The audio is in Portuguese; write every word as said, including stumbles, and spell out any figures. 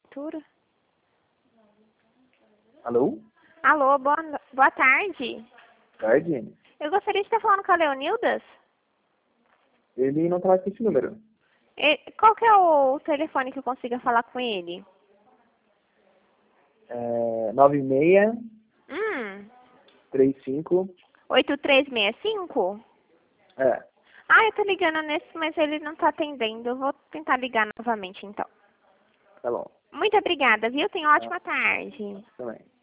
Prefeitura. Alô? Alô, boa, boa tarde. Tarde? Eu gostaria de estar falando com a Leonildas. Ele não tá mais com esse número. E, qual que é o telefone que eu consiga falar com ele? É nove seis Hum, três cinco. oito três seis cinco? É, Ah, eu tô ligando nesse, mas ele não tá atendendo. Eu vou tentar ligar novamente, então. tá bom. Muito obrigada, viu? Tenha uma Tá, ótima tarde. também.